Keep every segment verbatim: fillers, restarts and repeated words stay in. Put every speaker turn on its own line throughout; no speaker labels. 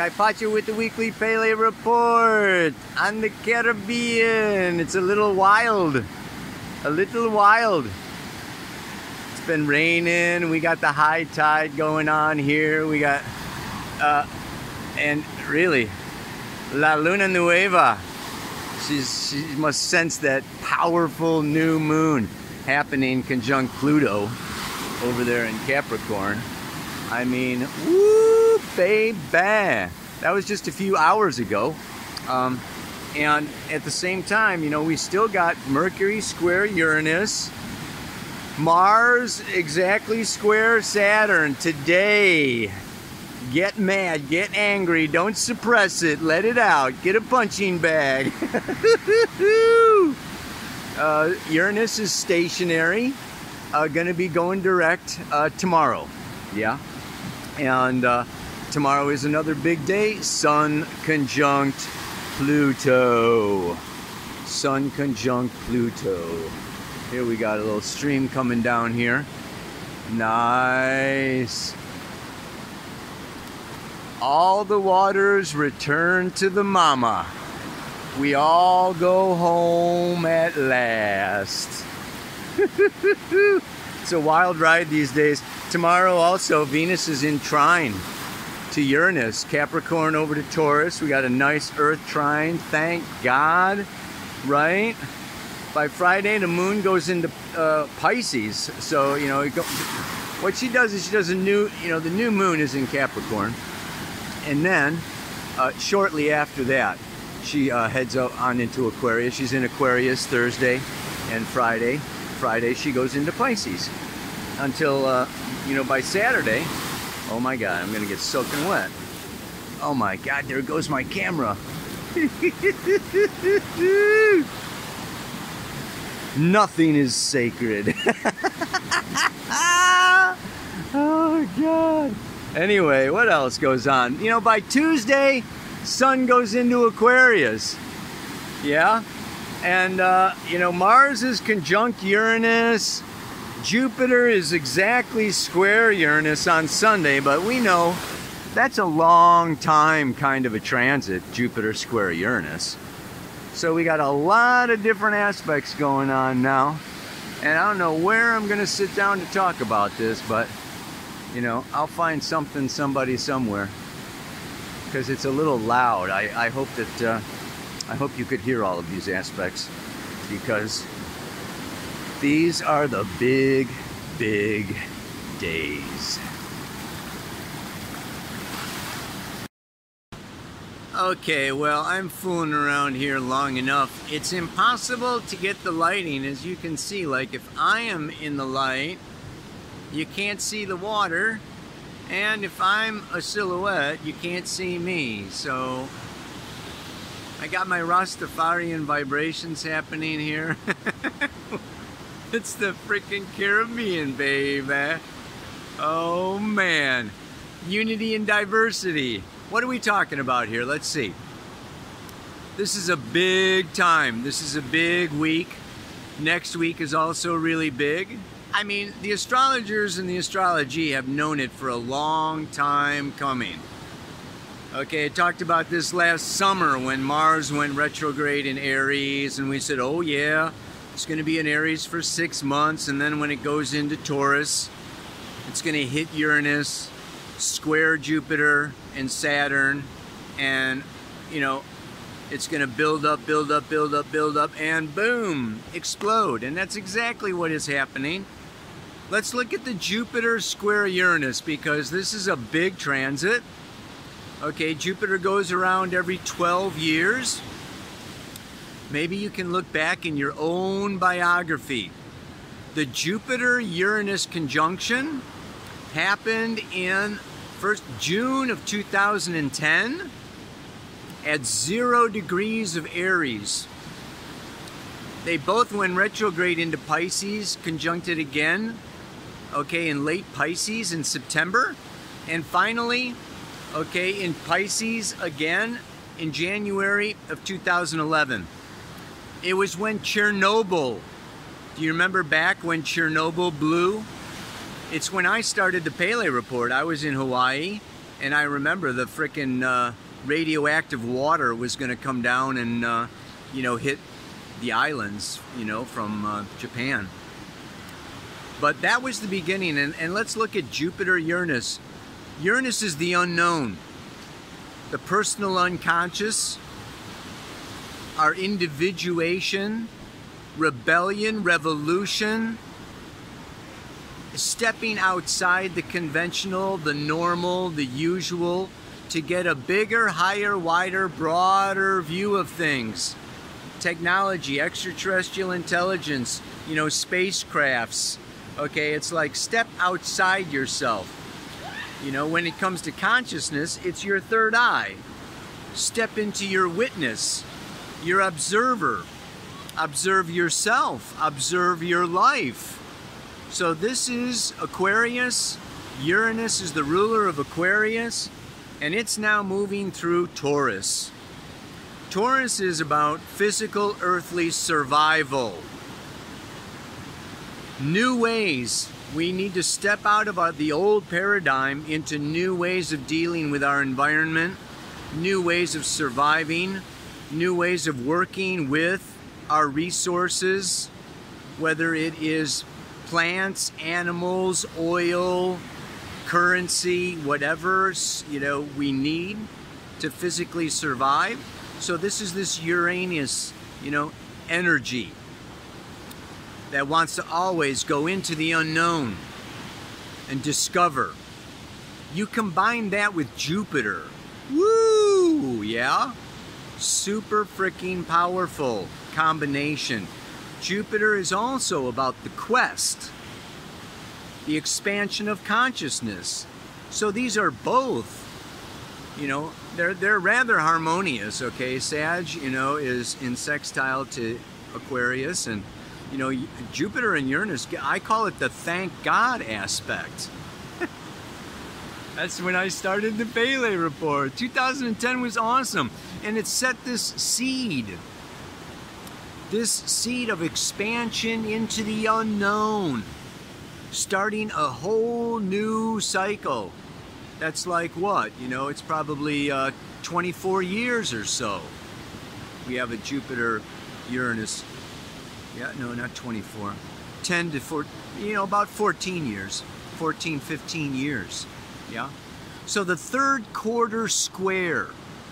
Guy Pacho with the weekly Pele report on the Caribbean. It's a little wild, a little wild. It's been raining. We got the high tide going on here. We got, uh, and really, La Luna Nueva. She's, she must sense that powerful new moon happening conjunct Pluto over there in Capricorn. I mean, woo, baby. That was just a few hours ago. Um, and at the same time, you know, we still got Mercury square Uranus, Mars exactly square Saturn today. Get mad, get angry, don't suppress it, let it out, get a punching bag. uh, Uranus is stationary, uh, gonna be going direct uh, tomorrow. Yeah. And uh, tomorrow is another big day. Sun conjunct Pluto. Sun conjunct Pluto. Here we got a little stream coming down here. Nice. All the waters return to the mama. We all go home at last. It's a wild ride these days. Tomorrow also, Venus is in trine to Uranus. Capricorn over to Taurus. We got a nice Earth trine, thank God, right? By Friday, the moon goes into uh, Pisces. So, you know, it go, what she does is she does a new, you know, the new moon is in Capricorn. And then, uh, shortly after that, she uh, heads out on into Aquarius. She's in Aquarius Thursday and Friday. Friday, she goes into Pisces. Until, uh, you know, by Saturday, oh my God, I'm gonna get soaking wet. Oh my God, there goes my camera. Nothing is sacred. Oh God. Anyway, what else goes on? You know, by Tuesday, Sun goes into Aquarius. Yeah? And, uh, you know, Mars is conjunct Uranus. Jupiter is exactly square Uranus on Sunday, but we know that's a long time kind of a transit, Jupiter square Uranus. So we got a lot of different aspects going on now. And I don't know where I'm going to sit down to talk about this, but, you know, I'll find something, somebody, somewhere. Because it's a little loud. I, I hope that, uh, I hope you could hear all of these aspects. Because these are the big, big days. Okay, well, I'm fooling around here long enough. It's impossible to get the lighting, as you can see. Like, if I am in the light, you can't see the water. And if I'm a silhouette, you can't see me. So, I got my Rastafarian vibrations happening here. It's the freaking Caribbean, baby. Oh man. Unity and diversity. What are we talking about here? Let's see. This is a big time. This is a big week. Next week is also really big. I mean, the astrologers and the astrology have known it for a long time coming. Okay, I talked about this last summer when Mars went retrograde in Aries, and we said, oh yeah, it's going to be in Aries for six months, and then when it goes into Taurus, it's going to hit Uranus, square Jupiter and Saturn, and, you know, it's going to build up, build up, build up, build up, and boom, explode. And that's exactly what is happening. Let's look at the Jupiter square Uranus, because this is a big transit. Okay, Jupiter goes around every twelve years. Maybe you can look back in your own biography. The Jupiter-Uranus conjunction happened in first June of two thousand ten at zero degrees of Aries. They both went retrograde into Pisces, conjuncted again, okay, in late Pisces in September. And finally, okay, in Pisces again in January of two thousand eleven. It was when Chernobyl, do you remember back when Chernobyl blew? It's when I started the Pele report. I was in Hawaii, And I remember the frickin' uh, radioactive water was going to come down and, uh, you know, hit the islands, you know, from uh, Japan. But that was the beginning. And, and let's look at Jupiter, Uranus. Uranus is the unknown, the personal unconscious, our individuation, rebellion, revolution, stepping outside the conventional, the normal, the usual, to get a bigger, higher, wider, broader view of things. Technology, extraterrestrial intelligence, you know, spacecrafts. Okay, it's like step outside yourself. You know, when it comes to consciousness, it's your third eye. Step into your witness, your observer. Observe yourself, observe your life. So this is Aquarius. Uranus is the ruler of Aquarius, and it's now moving through Taurus. Taurus is about physical, earthly survival. New ways. We need to step out of our, the old paradigm into new ways of dealing with our environment, new ways of surviving, new ways of working with our resources, whether it is plants, animals, oil, currency, whatever, you know, we need to physically survive. So this is this Uranus, you know, energy that wants to always go into the unknown and discover. You combine that with Jupiter. Woo! Yeah? Super freaking powerful combination. Jupiter is also about the quest, the expansion of consciousness. So these are both, you know, they're they're rather harmonious, okay? Sag, you know, is in sextile to Aquarius, and you know, Jupiter and Uranus, I call it the thank God aspect. That's when I started the Pele Report. two thousand ten was awesome, and it set this seed. This seed of expansion into the unknown, starting a whole new cycle. That's like what? You know, it's probably uh, twenty-four years or so. We have a Jupiter, Uranus. Yeah, no, not twenty-four. ten to four, you know, about fourteen years. fourteen, fifteen years. Yeah? So the third quarter square.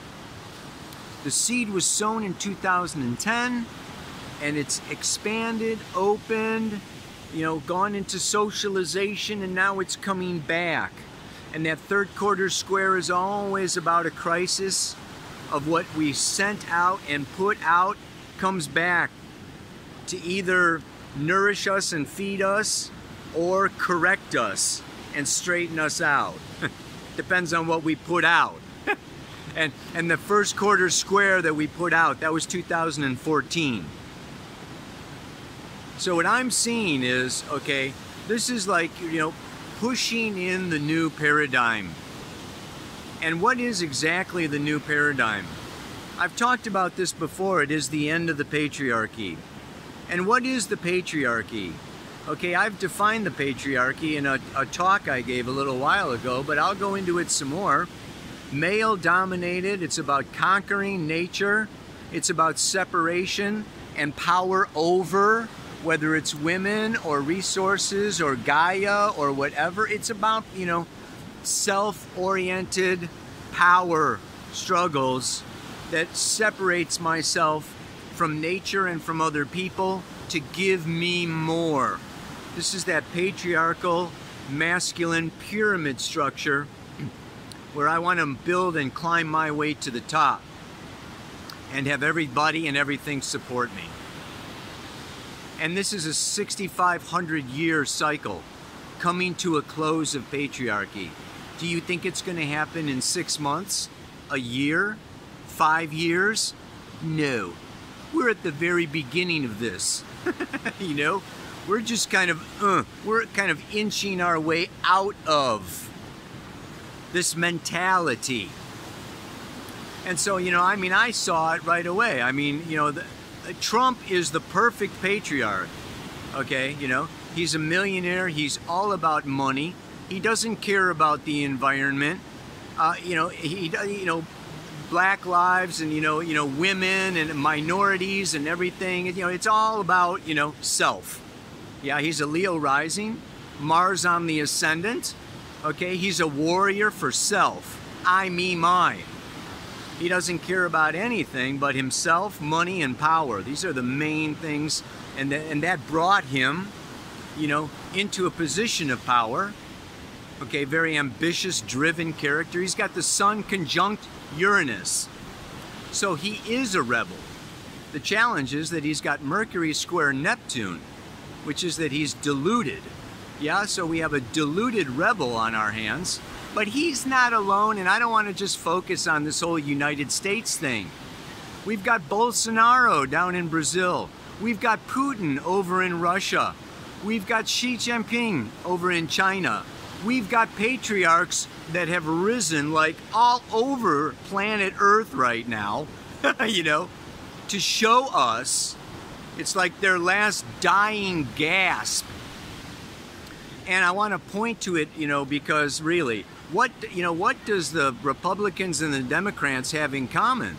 The seed was sown in two thousand ten. And it's expanded, opened, you know, gone into socialization, and now it's coming back. And that third quarter square is always about a crisis of what we sent out and put out comes back to either nourish us and feed us or correct us and straighten us out. Depends on what we put out. and, and the first quarter square that we put out, that was two thousand fourteen. So what I'm seeing is, okay, this is like, you know, pushing in the new paradigm. And what is exactly the new paradigm? I've talked about this before. It is the end of the patriarchy. And what is the patriarchy? Okay, I've defined the patriarchy in a, a talk I gave a little while ago, but I'll go into it some more. Male dominated, it's about conquering nature, it's about separation and power over, whether it's women or resources or Gaia or whatever. It's about, you know, self-oriented power struggles that separates myself from nature and from other people to give me more. This is that patriarchal, masculine pyramid structure where I want to build and climb my way to the top and have everybody and everything support me. And this is a sixty-five hundred year cycle coming to a close of patriarchy. Do you think it's going to happen in six months, a year, five years? No. We're at the very beginning of this. You know, we're just kind of, uh, we're kind of inching our way out of this mentality. And so, you know, I mean, I saw it right away. I mean, you know, the, Trump is the perfect patriarch, okay? You know, he's a millionaire. He's all about money. He doesn't care about the environment. uh, you know, he, you know, black lives and, you know, you know, women and minorities and everything. You know, it's all about, you know, self. Yeah, he's a Leo rising, Mars on the ascendant. Okay, he's a warrior for self. I, me, mine. He doesn't care about anything but himself, money, and power. These are the main things, and, th and that brought him, you know, into a position of power. Okay, very ambitious, driven character. He's got the Sun conjunct Uranus. So he is a rebel. The challenge is that he's got Mercury square Neptune, which is that he's deluded. Yeah, so we have a deluded rebel on our hands. But he's not alone, and I don't want to just focus on this whole United States thing. We've got Bolsonaro down in Brazil. We've got Putin over in Russia. We've got Xi Jinping over in China. We've got patriarchs that have risen like all over planet Earth right now, you know, to show us it's like their last dying gasp. And I want to point to it, you know, because really, what, you know, what does the Republicans and the Democrats have in common?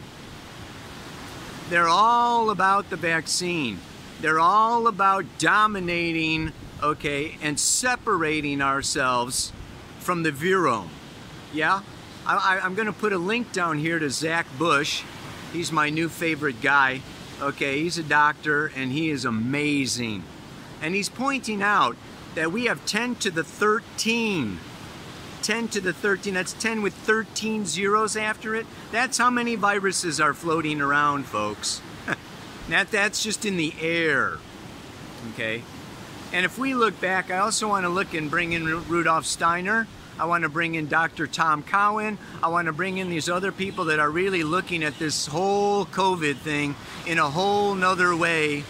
They're all about the vaccine. They're all about dominating, okay, and separating ourselves from the virome. Yeah? I, I, I'm going to put a link down here to Zach Bush. He's my new favorite guy. Okay, he's a doctor, and he is amazing. And he's pointing out that we have ten to the thirteen. ten to the thirteen, that's ten with thirteen zeros after it. That's how many viruses are floating around, folks. that, that's just in the air, okay? And if we look back, I also want to look and bring in Rudolf Steiner. I want to bring in Doctor Tom Cowan. I want to bring in these other people that are really looking at this whole COVID thing in a whole nother way,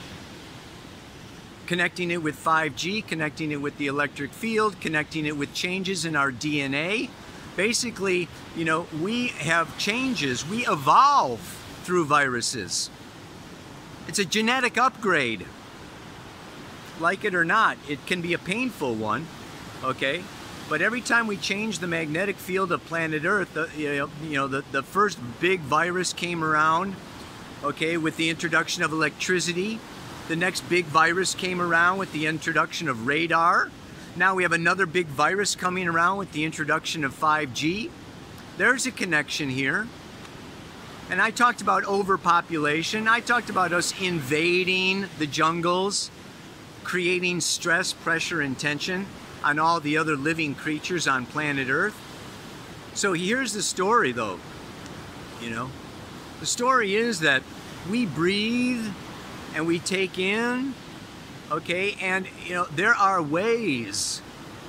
connecting it with five G, connecting it with the electric field, connecting it with changes in our D N A. Basically, you know, we have changes. We evolve through viruses. It's a genetic upgrade. Like it or not, it can be a painful one, okay? But every time we change the magnetic field of planet Earth, the, you know, you know the, the first big virus came around, okay, with the introduction of electricity. The next big virus came around with the introduction of radar. Now we have another big virus coming around with the introduction of five G. There's a connection here. And I talked about overpopulation. I talked about us invading the jungles, creating stress, pressure, and tension on all the other living creatures on planet Earth. So here's the story, though. You know, the story is that we breathe and we take in, okay, and you know, there are ways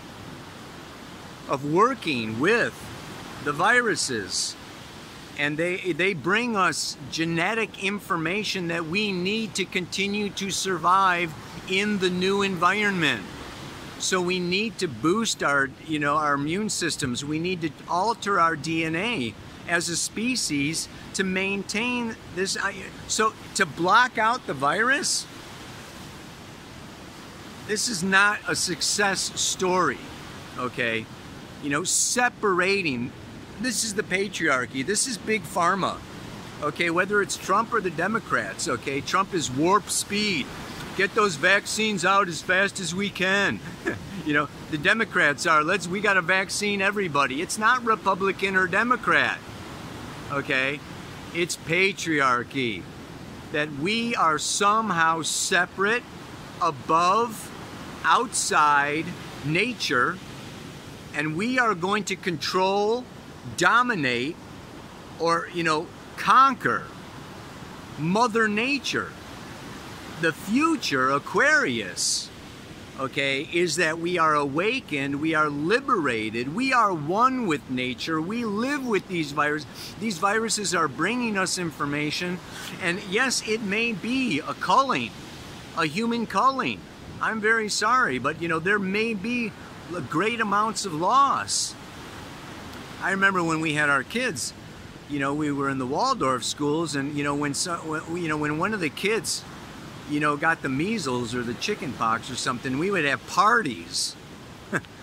of working with the viruses, and they they bring us genetic information that we need to continue to survive in the new environment. So we need to boost our, you know, our immune systems. We need to alter our D N A as a species to maintain this. So to block out the virus, this is not a success story, okay? You know, separating, this is the patriarchy, this is big pharma, okay? Whether it's Trump or the Democrats, okay? Trump is warp speed. Get those vaccines out as fast as we can. You know, the Democrats are, let's, we got to vaccine everybody. It's not Republican or Democrat, okay? It's patriarchy. That we are somehow separate, above, outside nature, and we are going to control, dominate, or, you know, conquer Mother Nature. The future, Aquarius, okay, is that we are awakened, we are liberated, we are one with nature, we live with these viruses. These viruses are bringing us information, and yes, it may be a culling, a human culling. I'm very sorry, but you know, there may be great amounts of loss. I remember when we had our kids, you know, we were in the Waldorf schools, and you know, when, so, when you know, when one of the kids, you know, got the measles or the chicken pox or something, we would have parties.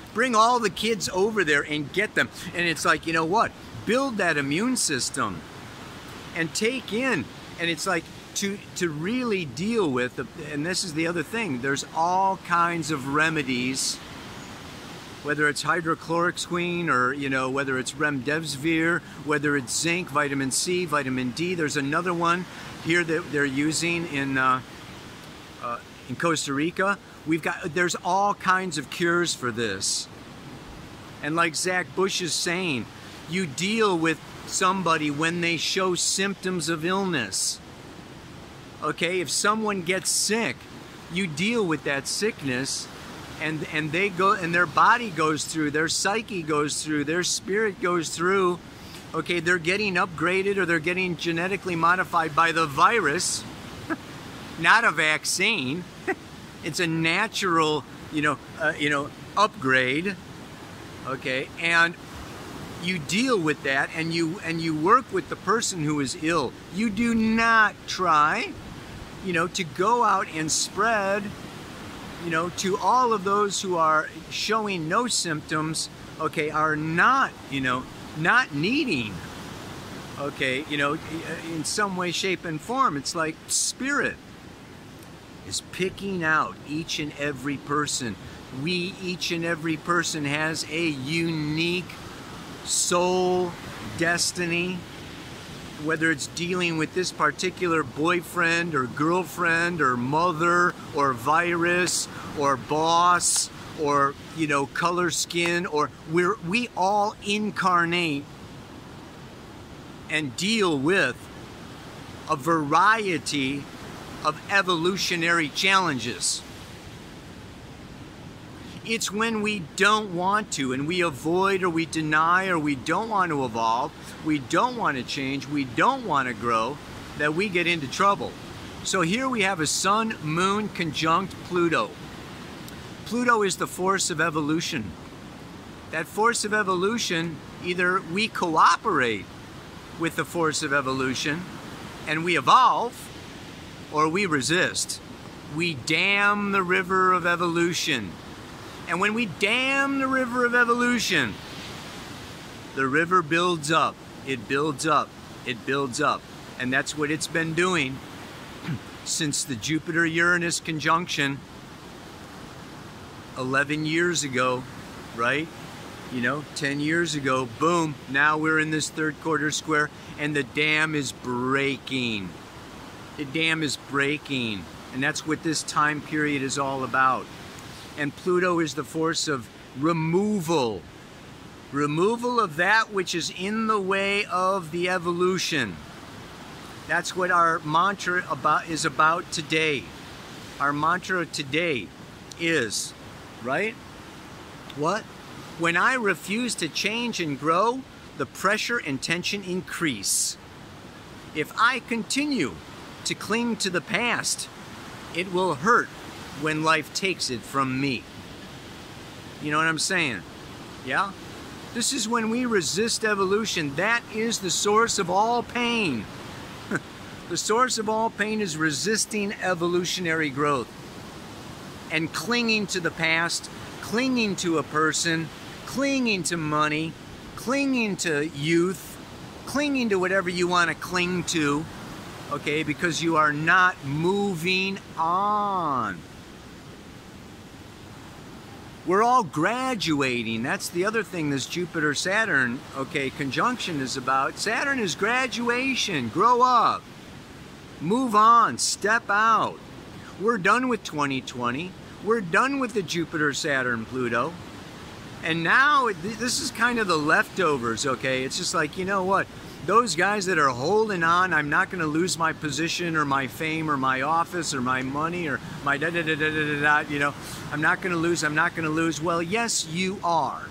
Bring all the kids over there and get them. And it's like, you know what? Build that immune system and take in. And it's like to, to really deal with, the, and this is the other thing, there's all kinds of remedies, whether it's hydrochloroquine or, you know, whether it's remdesivir, whether it's zinc, vitamin C, vitamin D. There's another one here that they're using in, uh, uh, in Costa Rica. We've got, there's all kinds of cures for this. And like Zach Bush is saying, you deal with somebody when they show symptoms of illness. Okay, if someone gets sick, you deal with that sickness, and and they go, and their body goes through, their psyche goes through, their spirit goes through. Okay, they're getting upgraded or they're getting genetically modified by the virus, not a vaccine. It's a natural, you know, uh, you know, upgrade. Okay, and you deal with that, and you and you work with the person who is ill. You do not try, you know, to go out and spread, you know, to all of those who are showing no symptoms, okay, are not, you know, not needing, okay, you know, in some way, shape, and form. It's like spirit is picking out each and every person. We, each and every person has a unique soul destiny, whether it's dealing with this particular boyfriend or girlfriend or mother or virus or boss or, you know, color skin, or we're, we all incarnate and deal with a variety of evolutionary challenges. It's when we don't want to, and we avoid or we deny or we don't want to evolve, we don't want to change, we don't want to grow, that we get into trouble. So here we have a sun, moon conjunct Pluto. Pluto is the force of evolution. That force of evolution, either we cooperate with the force of evolution and we evolve, or we resist. We dam the river of evolution. And when we dam the river of evolution, the river builds up, it builds up, it builds up. And that's what it's been doing since the Jupiter-Uranus conjunction eleven years ago, right? You know, ten years ago, boom, now we're in this third quarter square and the dam is breaking. The dam is breaking, and that's what this time period is all about. And Pluto is the force of removal. Removal of that which is in the way of the evolution. That's what our mantra about is about today. Our mantra today is, right? What? When I refuse to change and grow, the pressure and tension increase. If I continue to cling to the past, it will hurt when life takes it from me. You know what I'm saying? Yeah? This is when we resist evolution. That is the source of all pain. The source of all pain is resisting evolutionary growth and clinging to the past, clinging to a person, clinging to money, clinging to youth, clinging to whatever you want to cling to, okay, because you are not moving on. We're all graduating. That's the other thing this Jupiter-Saturn, okay, conjunction is about. Saturn is graduation. Grow up. Move on. Step out. We're done with twenty twenty. We're done with the Jupiter-Saturn-Pluto. And now, this is kind of the leftovers, okay? It's just like, you know what? Those guys that are holding on, I'm not going to lose my position or my fame or my office or my money or my da da da da da da da, you know, I'm not going to lose, I'm not going to lose. Well, yes, you are.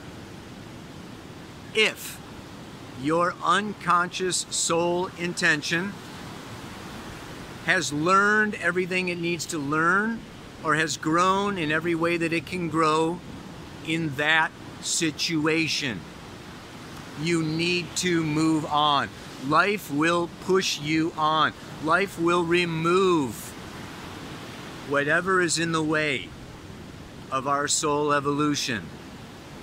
If your unconscious soul intention has learned everything it needs to learn or has grown in every way that it can grow in that situation. You need to move on. Life will push you on. Life will remove whatever is in the way of our soul evolution.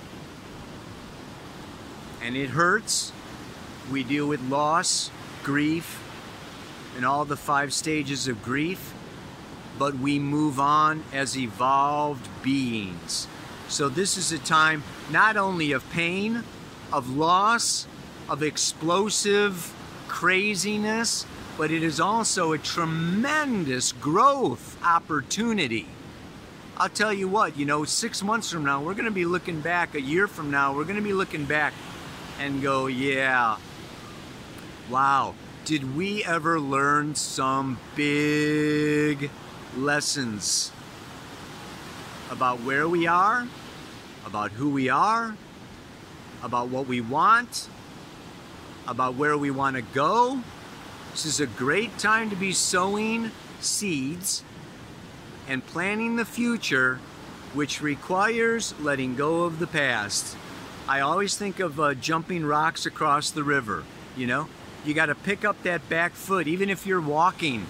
and it hurts. We deal with loss, grief, and all the five stages of grief, but we move on as evolved beings. So this is a time not only of pain, of loss, of explosive craziness, but it is also a tremendous growth opportunity. I'll tell you what, you know, six months from now, we're going to be looking back, a year from now, we're going to be looking back and go, yeah, wow, did we ever learn some big lessons about where we are, about who we are, about what we want, about where we want to go. This is a great time to be sowing seeds and planning the future, which requires letting go of the past. I always think of uh, jumping rocks across the river, you know? You got to pick up that back foot, even if you're walking.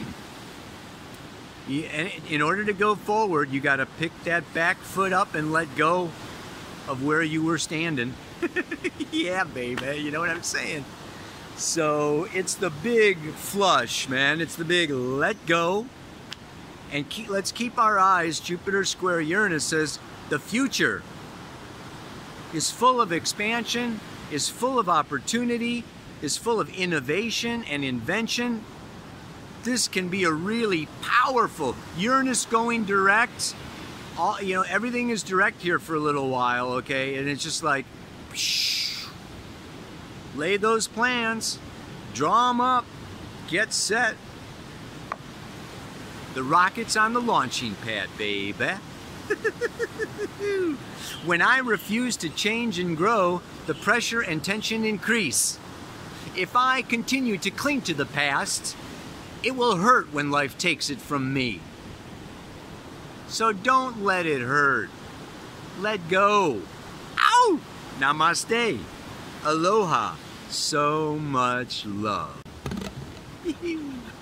You, and in order to go forward, you got to pick that back foot up and let go of where you were standing. Yeah, baby, you know what I'm saying? So it's the big flush, man. It's the big let go. And keep, let's keep our eyes, Jupiter square Uranus says, the future is full of expansion, is full of opportunity, is full of innovation and invention. This can be a really powerful, Uranus going direct, all, you know, everything is direct here for a little while, okay? And it's just like, psh, lay those plans, draw them up, get set. The rocket's on the launching pad, baby. When I refuse to change and grow, the pressure and tension increase. If I continue to cling to the past, it will hurt when life takes it from me. So don't let it hurt. Let go. Ow! Namaste. Aloha. So much love.